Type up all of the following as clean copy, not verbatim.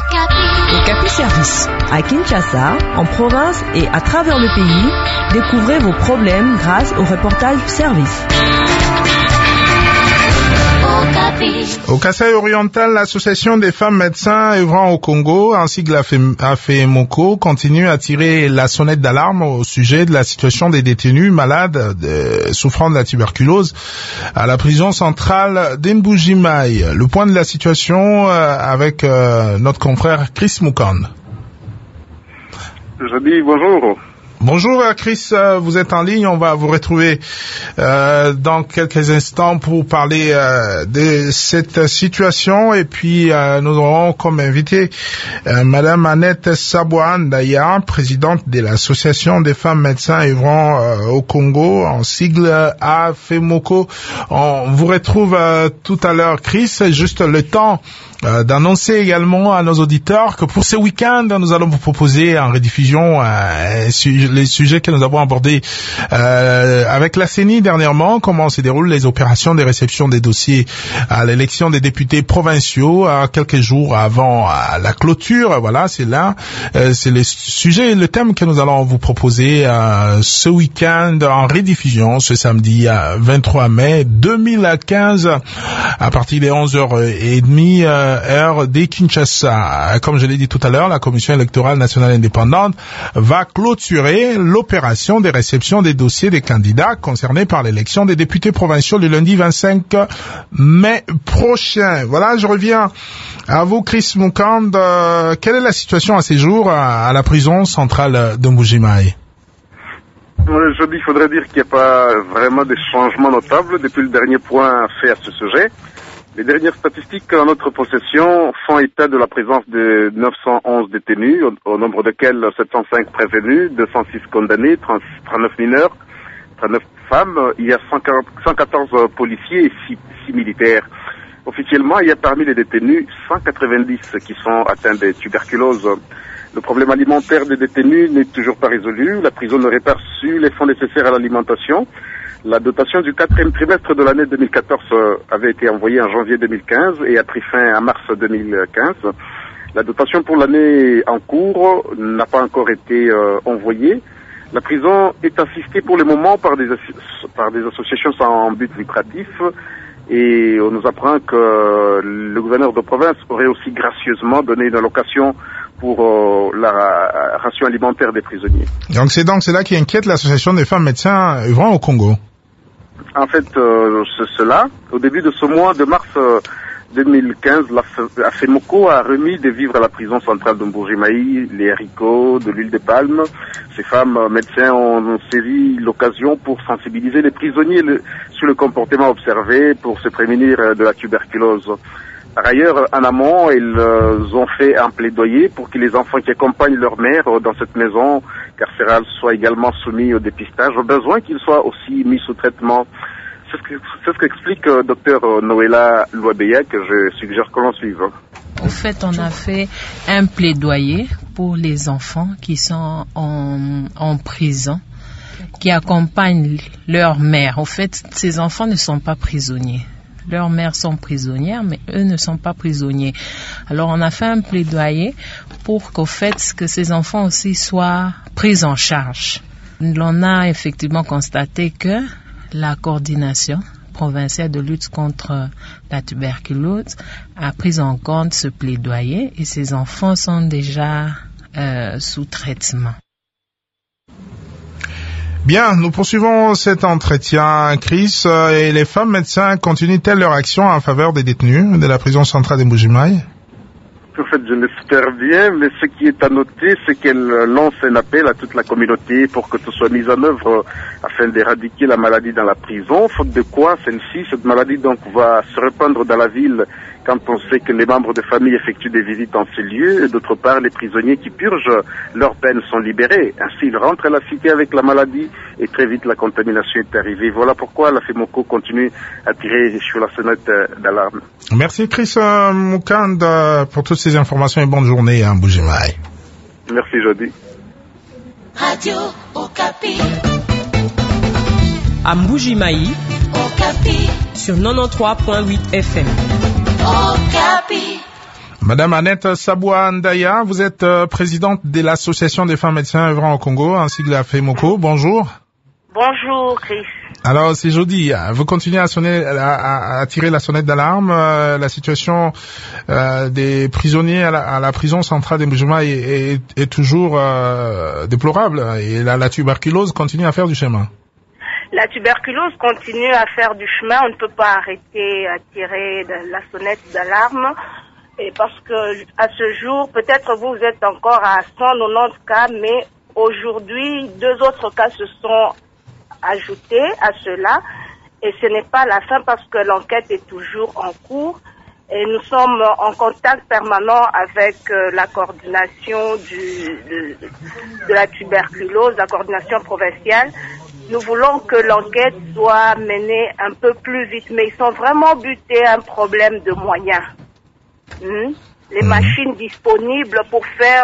Okapi Service. À Kinshasa, en province et à travers le pays, découvrez vos problèmes grâce au reportage service. Au Kasaï oriental, l'association des femmes médecins œuvrant au Congo, ainsi que la FEMOCO, continue à tirer la sonnette d'alarme au sujet de la situation des détenus malades souffrant de la tuberculose à la prison centrale d'Mbujimai. Le point de la situation avec notre confrère Chris Mukand. Je dis bonjour. Bonjour Chris, vous êtes en ligne, on va vous retrouver dans quelques instants pour parler de cette situation et puis nous aurons comme invité Madame Annette Sabouan-Daya, présidente de l'association des femmes médecins œuvrant au Congo, en sigle AFEMOCO. On vous retrouve tout à l'heure Chris, juste le temps d'annoncer également à nos auditeurs que pour ce week-end, nous allons vous proposer en rediffusion les sujets que nous avons abordés avec la CENI dernièrement, comment se déroulent les opérations de réception des dossiers à l'élection des députés provinciaux quelques jours avant la clôture. Voilà, c'est là, c'est le sujet, le thème que nous allons vous proposer ce week-end en rediffusion ce samedi 23 mai 2015 à partir des 11h30 heure des Kinshasa. Comme je l'ai dit tout à l'heure, la Commission électorale nationale indépendante va clôturer l'opération de réception des dossiers des candidats concernés par l'élection des députés provinciaux le lundi 25 mai prochain. Voilà, je reviens à vous, Chris Mukand. Quelle est la situation à ces jours à la prison centrale de Mbujimai? Je dis, il faudrait dire qu'il n'y a pas vraiment de changements notables depuis le dernier point fait à ce sujet. Les dernières statistiques en notre possession font état de la présence de 911 détenus, au nombre desquels 705 prévenus, 206 condamnés, 39 mineurs, 39 femmes. Il y a 114 policiers et 6 militaires. Officiellement, il y a parmi les détenus 190 qui sont atteints de tuberculose. Le problème alimentaire des détenus n'est toujours pas résolu. La prison n'aurait pas reçu les fonds nécessaires à l'alimentation. La dotation du 4e trimestre de l'année 2014 avait été envoyée en janvier 2015 et a pris fin en mars 2015. La dotation pour l'année en cours n'a pas encore été envoyée. La prison est assistée pour le moment par des associations sans but lucratif et on nous apprend que le gouverneur de province aurait aussi gracieusement donné une allocation pour la ration alimentaire des prisonniers. Donc c'est cela qui inquiète l'association des femmes médecins œuvrant au Congo. En fait, c'est cela. Au début de ce mois de mars 2015, la FEMOCO a remis des vivres à la prison centrale de Mbujimai, les haricots, de l'huile de palme. Ces femmes médecins ont saisi l'occasion pour sensibiliser les prisonniers sur le comportement observé pour se prémunir de la tuberculose. Par ailleurs, en amont, ils ont fait un plaidoyer pour que les enfants qui accompagnent leur mère dans cette maison carcérale soient également soumis au dépistage, au besoin qu'ils soient aussi mis sous traitement. C'est ce qu'explique Dr Noëlla Louabeya, que je suggère que l'on suive. Au fait, on a fait un plaidoyer pour les enfants qui sont en prison, qui accompagnent leur mère. Au fait, ces enfants ne sont pas prisonniers. Leurs mères sont prisonnières, mais eux ne sont pas prisonniers. Alors, on a fait un plaidoyer pour qu'au fait, que ces enfants aussi soient pris en charge. On a effectivement constaté que la coordination provinciale de lutte contre la tuberculose a pris en compte ce plaidoyer et ces enfants sont déjà sous traitement. Bien, nous poursuivons cet entretien, Chris, et les femmes médecins continuent-elles leur action en faveur des détenus de la prison centrale de Mbujimai? En fait, je l'espère bien, mais ce qui est à noter, c'est qu'elle lance un appel à toute la communauté pour que tout soit mis en œuvre afin d'éradiquer la maladie dans la prison, faute de quoi cette maladie donc va se répandre dans la ville quand on sait que les membres de famille effectuent des visites en ces lieux, et d'autre part, les prisonniers qui purgent leur peine sont libérés. Ainsi, ils rentrent à la cité avec la maladie et très vite la contamination est arrivée. Voilà pourquoi la FEMOCO continue à tirer sur la sonnette d'alarme. Merci Chris Mukand pour toutes ces informations et bonne journée à Mbujimai. Merci Jody. Radio Okapi. À Mbujimai, Okapi. Sur 93.8 FM. Okapi. Madame Annette Sabouandaya, vous êtes présidente de l'Association des femmes médecins œuvrant au Congo, ainsi que la FEMOCO. Bonjour. Bonjour, Chris. Alors, c'est jeudi. Vous continuez à tirer la sonnette d'alarme. La situation des prisonniers à la prison centrale des Mbujima est toujours déplorable. Et la tuberculose continue à faire du chemin. La tuberculose continue à faire du chemin. On ne peut pas arrêter à tirer la sonnette d'alarme. Et parce que à ce jour, peut-être vous êtes encore à 190 cas, mais aujourd'hui, 2 autres cas se sont ajoutés à cela. Et ce n'est pas la fin parce que l'enquête est toujours en cours. Et nous sommes en contact permanent avec la coordination de la tuberculose, la coordination provinciale. Nous voulons que l'enquête soit menée un peu plus vite, mais ils sont vraiment butés à un problème de moyens. Les machines disponibles pour faire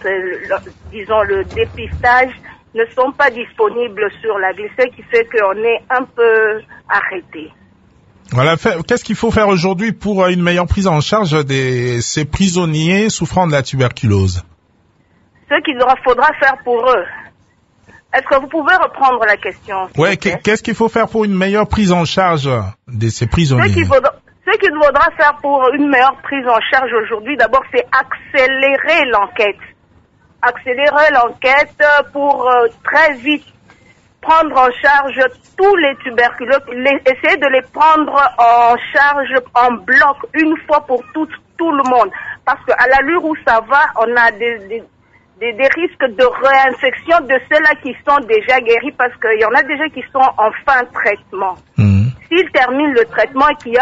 le dépistage ne sont pas disponibles sur la ville, ce qui fait qu'on est un peu arrêté. Voilà, qu'est-ce qu'il faut faire aujourd'hui pour une meilleure prise en charge de ces prisonniers souffrant de la tuberculose? Ce qu'il faudra faire pour eux. Est-ce que vous pouvez reprendre la question? Oui, qu'est-ce qu'il faut faire pour une meilleure prise en charge de ces prisonniers? Ce qu'il faudra faire pour une meilleure prise en charge aujourd'hui, d'abord, c'est accélérer l'enquête. Accélérer l'enquête pour très vite prendre en charge tous les tuberculeux, essayer de les prendre en charge en bloc une fois pour tout le monde. Parce qu'à l'allure où ça va, on a des risques de réinfection de ceux-là qui sont déjà guéris parce qu'il y en a déjà qui sont en fin de traitement. S'ils terminent le traitement et qu'il y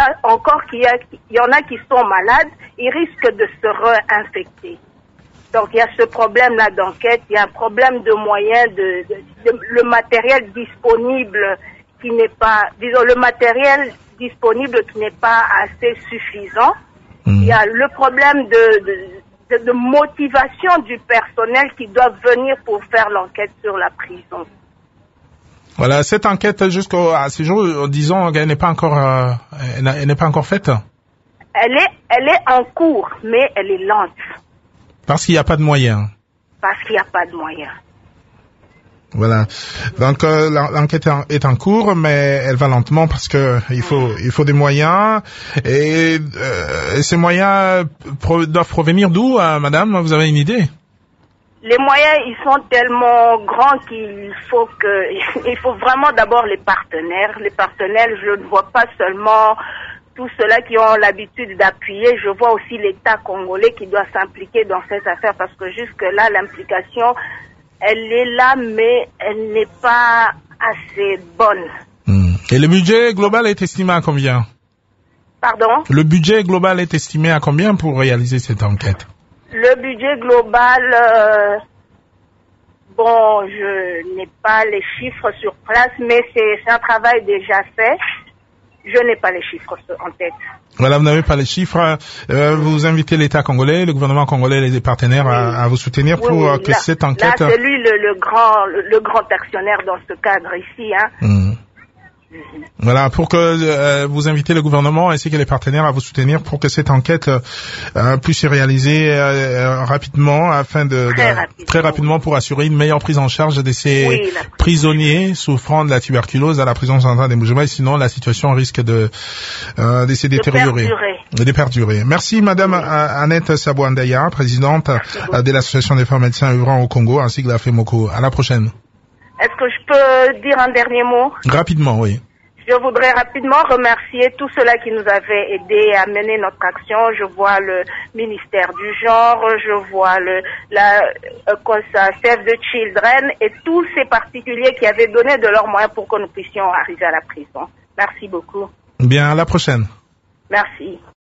en a qui sont malades, ils risquent de se réinfecter. Donc il y a ce problème-là d'enquête, il y a un problème de moyens, le matériel disponible qui n'est pas, le matériel disponible qui n'est pas assez suffisant. Il y a le problème de motivation du personnel qui doit venir pour faire l'enquête sur la prison. Voilà, cette enquête jusqu'à ce jour, disons, elle n'est pas encore faite. Elle est en cours, mais elle est lente. Parce qu'il n'y a pas de moyens. Parce qu'il n'y a pas de moyens. Voilà. Donc l'enquête est en cours, mais elle va lentement parce que il faut des moyens. Et ces moyens doivent provenir d'où, madame? Vous avez une idée? Les moyens, ils sont tellement grands qu'il faut vraiment d'abord les partenaires. Les partenaires, je ne vois pas seulement tous ceux-là qui ont l'habitude d'appuyer, je vois aussi l'État congolais qui doit s'impliquer dans cette affaire parce que jusque-là, l'implication, elle est là, mais elle n'est pas assez bonne. Et le budget global est estimé à combien? Pardon? Le budget global est estimé à combien pour réaliser cette enquête? Le budget global, je n'ai pas les chiffres sur place, mais c'est un travail déjà fait. Je n'ai pas les chiffres en tête. Voilà, vous n'avez pas les chiffres. Vous invitez l'État congolais, le gouvernement congolais et les partenaires à vous soutenir pour que cette enquête... Là, c'est lui le grand actionnaire dans ce cadre ici. Voilà, pour que vous invitez le gouvernement ainsi que les partenaires à vous soutenir pour que cette enquête puisse se réaliser rapidement très rapidement pour assurer une meilleure prise en charge de ces prisonniers souffrant de la tuberculose à la prison centrale des Mbujima. Sinon, la situation risque de se détériorer, de perdurer. Merci, madame Annette Sabouandaya, présidente de l'Association des femmes médecins œuvrant au Congo, ainsi que la FEMOCO. À la prochaine. Est-ce que je peux dire un dernier mot? Rapidement, oui. Je voudrais rapidement remercier tous ceux-là qui nous avaient aidés à mener notre action. Je vois le ministère du genre, je vois Save the Children et tous ces particuliers qui avaient donné de leurs moyens pour que nous puissions arriver à la prison. Merci beaucoup. Bien, à la prochaine. Merci.